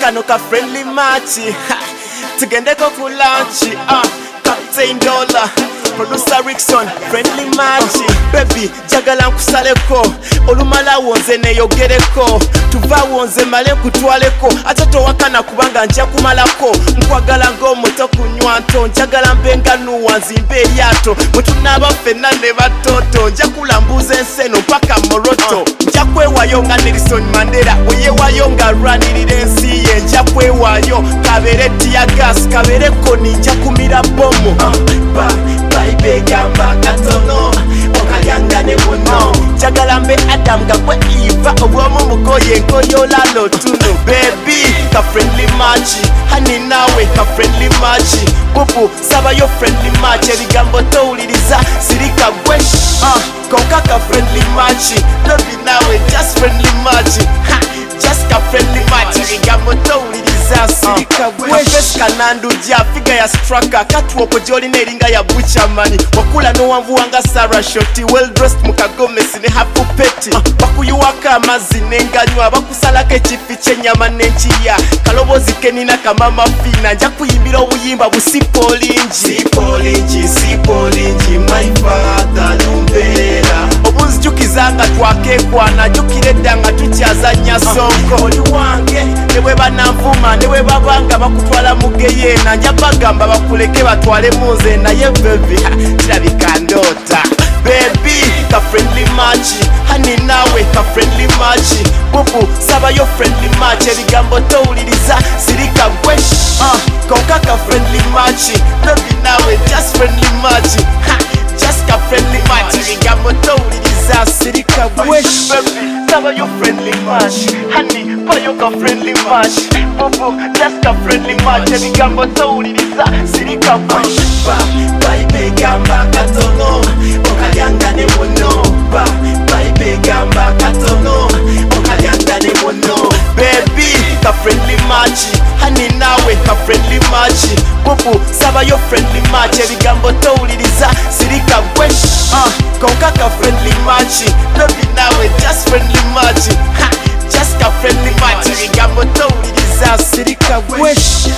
kano ka friendly match tugendeko ku lunch Captain Dollar Producer Rickson, friendly match Baby, jagala nkusaleko olumala wonze neyogereko tuva wonze male kutwaleko ate towakana kubanga nja kumalako nkwagala ng'omuto kunywa nto njagala mbenga nuwanzi mbe eryato mwetunaba ffenna ne batoto nja kulambuza enseno mpaka moroto nja kwewayo nga Nelson Mandela weyewayo nga alwanirira ensi ye nja kwewayo kabere tiagas kabere koni nja kumira bomu Baibe gamba katono okalyanga ne muno jagala mbe Adam gakwe Eva obwomu mukoye nkoyo lalo tuno baby ka friendly match hani nawe ka friendly match bubu saba yo friendly match ebigambo towuliriza sirika gwe konka ka friendly match baby nawe just friendly match just ka friendly match ebigambo towuliriza sirika gwe kanandu ja figure ya striker katwoko jolina eringa ya buchamani wakula no wanvu wanga Sarah Shoti well dressed mukagomesi ne hafu peti bakuyuwaka amazi n'enganywa bakusalako ekifi ky'ennyama n'enkiya kalobozi kenina kamama fina nja kuyimbira obuyimba busipolingi sipolingi my father lumbeera obunzijukiza nga twakekwana jukira edda nga tukyazanya sonko oli wange ne bwe bananvuma ne bwe babanga bakutwala mugeyena nja bagamba bakuleke batwale munze naye baby kirabika ndoota baby ka friendly match hani nawe ka friendly match bubu saba yo friendly match ebigambo towuliriza sirika gwe konka ka friendly match baby nawe just friendly match just ka friendly match ebigambo towuliriza sirika gwe saba yo friendly match hani payo ka friendly match bubu just ka friendly match ebigambo towuliriza sirika gwe baibe gamba katono okalyanga ne muno baibe gamba katono okalyanga ne muno baby ka friendly match hani nawe ka friendly match bubu saba yo friendly match ebigambo towuliriza sirika gwe konka ka friendly match baby nawe just friendly match just ka friendly match ebigambo towuliriza sirika gwe